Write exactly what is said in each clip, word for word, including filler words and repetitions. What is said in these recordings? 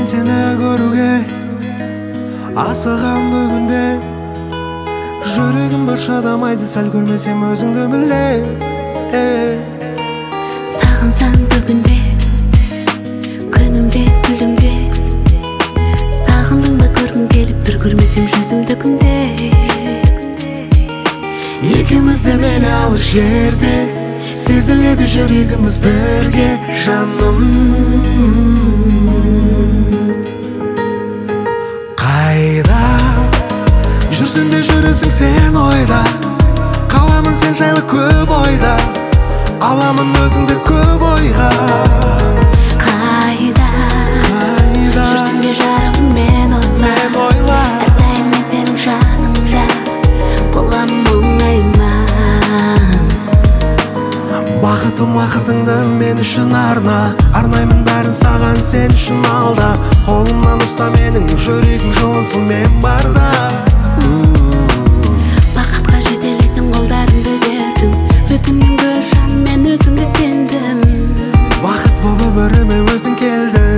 мен сені көруге асығам бүгінде. Жүрегім бір шадамайды, сәл көрмесем өзіңді біле. Сағынсаң бүгінде, күнімде, гүлімде. Сағындың ба көргім келіп, бір көрмесем жүзімді күнде. Екеуміз де мейлі алыс жерде, сезіледі жүрегіміз бірге, жаным. Қайда жүрсің де жүресің сен ойда, қаламын сен жайлы көп ойда, аламын өзіңді көп ойға. Қайда жүрсің де жарығым мен ойла, әрдайым мен сенің жаныңда боламын мұңайма. Бақытым уақытыңды мен үшін арна, арнаймын бәрін саған сен үшін алда. Қолымнан ұста менің, жүрегің жылынсын мен барда. Бақытқа жетелесің қолдарымды бердім, өзіңнен гөр жан мен өзіңе сендім. Бақыт болып өміріме өзің келді.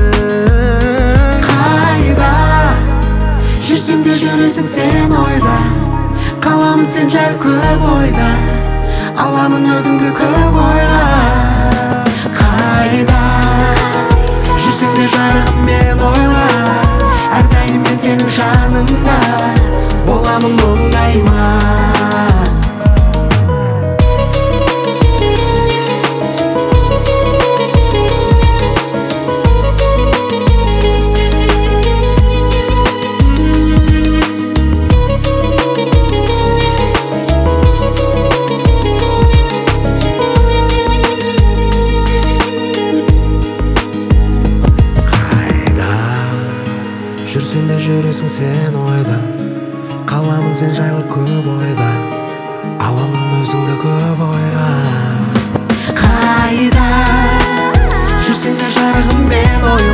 Қайда жүрсің де жүресің сен ойда, қаламын сен жайлы көп ойда, аламын өзіңді көп ойға. Қайда жүрсің де жарығым мен ойла, әрдайым мен сенің жаныңда боламын мұңайма. Жүрсің де жүресің сен ойда, қаламын сен жайлы көп ойда, аламын өзіңді көп ойға. Қайда жүрсің де жарығым мен ойда,